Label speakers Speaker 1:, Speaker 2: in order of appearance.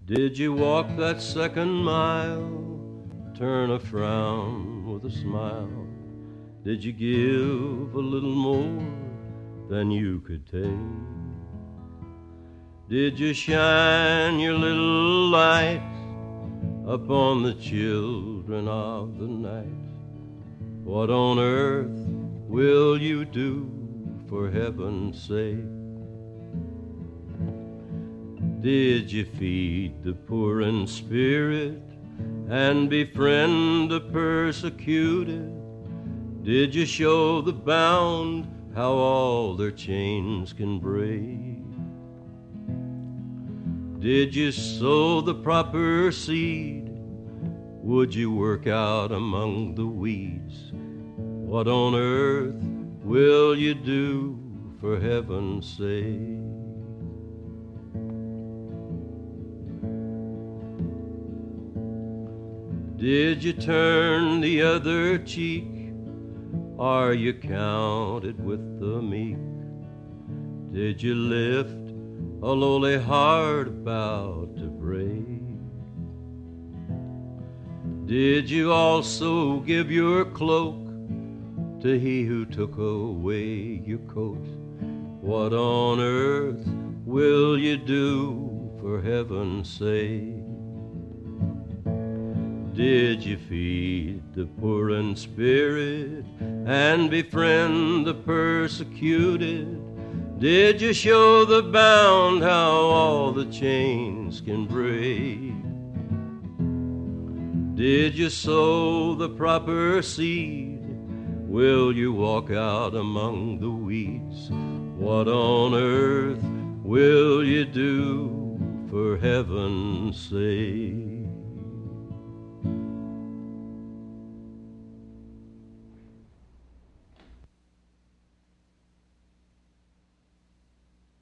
Speaker 1: Did you walk that second mile, turn a frown with a smile? Did you give a little more than you could take? Did you shine your little light upon the children of the night? What on earth will you do, for heaven's sake? Did you feed the poor in spirit and befriend the persecuted? Did you show the bound how all their chains can break? Did you sow the proper seed? Would you work out among the weeds? What on earth will you do, for heaven's sake? Did you turn the other cheek? Are you counted with the meek? Did you lift a lowly heart about to break? Did you also give your cloak to he who took away your coat? What on earth will you do, for heaven's sake? Did you feed the poor in spirit and befriend the persecuted? Did you show the bound how all the chains can break? Did you sow the proper seed? Will you walk out among the weeds? What on earth will you do, for heaven's sake?